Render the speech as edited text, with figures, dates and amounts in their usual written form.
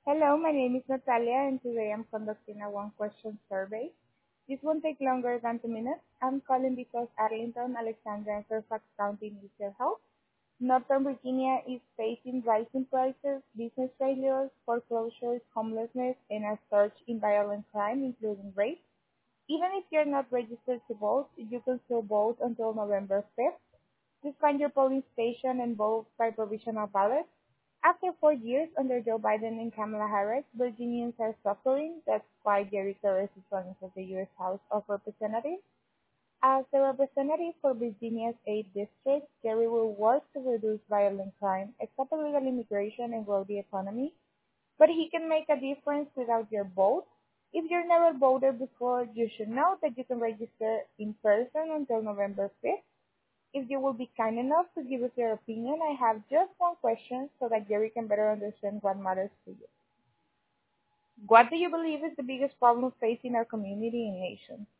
Hello, my name is Natalia, and today I'm conducting a one-question survey. This won't take longer than 2 minutes. I'm calling because Arlington, Alexandria, and Fairfax County needs your help. Northern Virginia is facing rising prices, business failures, foreclosures, homelessness, and a surge in violent crime, including rape. Even if you're not registered to vote, you can still vote until November 5th. Just find your polling station and vote by provisional ballot. After 4 years under Joe Biden and Kamala Harris, Virginians are suffering. That's why Jerry Torres is running for the U.S. House of Representatives. As the representative for Virginia's 8th district, Jerry will work to reduce violent crime, stop illegal immigration, and grow the economy. But he can make a difference without your vote. If you've never voted before, you should know that you can register in person until November 5th. If you will be kind enough to give us your opinion, I have just one question so that Jerry can better understand what matters to you. What do you believe is the biggest problem facing our community and nation?